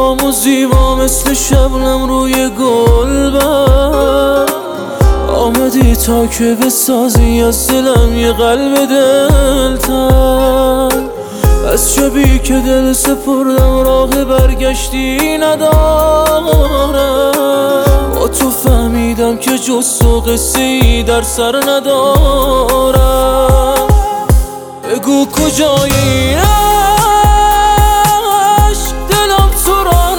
و زیبا مثل شبنم روی گلبرگ. آمدی تا که بسازی از دلم یه قلب دلتنگ. از شبی که دل سپردم راه برگشتی ندارم. با تو فهمیدم که جز تو قصه ای در سر ندارم. بگو کجای این عشق، دلم تو را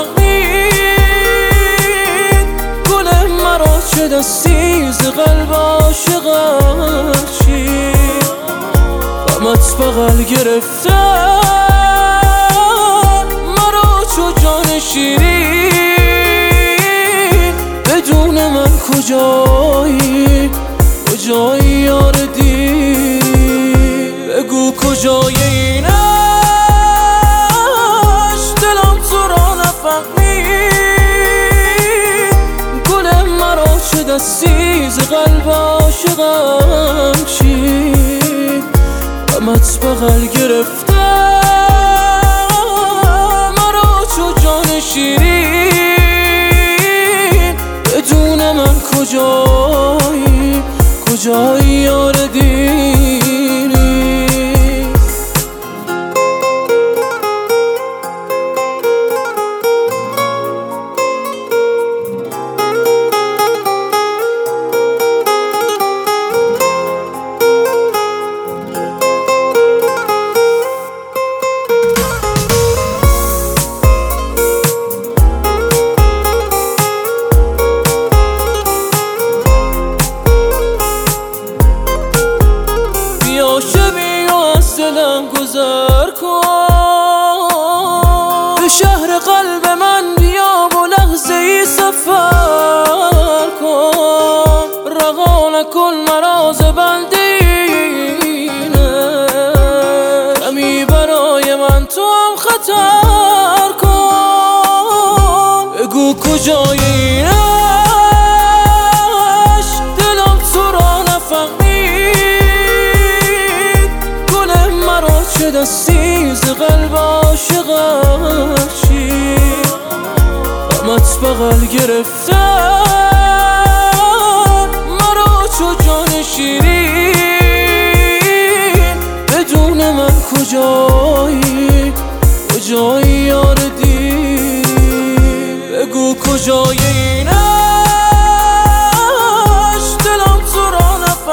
نفهمید. گل مرا چه دستی ز قلب عاشقم چید. غمت بغل گرفته مرا چو جان شیرین. بدون من کجایی کجایی یار دیری. بگو کجای این عشق، دلم تو را نفهمید. گل مرا چه دستی ز قلب عاشقم چید. غمت بغل گرفته مرا چو جان شیرین. بدون من کجایی کجایی یار دیری. دلم گذر کن به شهر قلب من، بیا و لحظه ای سفر کن. رها نکن مرا ز بندینه، کمی برای من تو هم خطر کن. بگو کجای این عشق، دلم تو را نفهمید. گل مرا چه دستی ز قلب عاشقم چید. غمت بغل گرفته مرا چو جان شیرین. بدون من کجایی کجایی یار دیری. بگو کجای این عشق، دلم تو را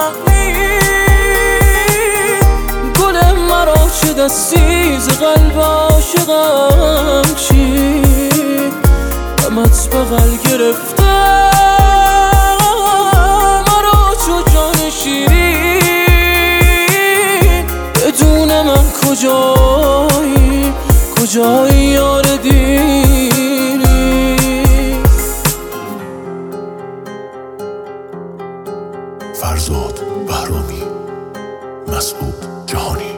نفهمید. گل مرا چه دستی ز قلب عاشقم چید. غمت بغل گرفته مرا چو جان شیرین. بدون من کجایی کجایی یار دیری. فرزاد بهرامی، مسعود جهانی.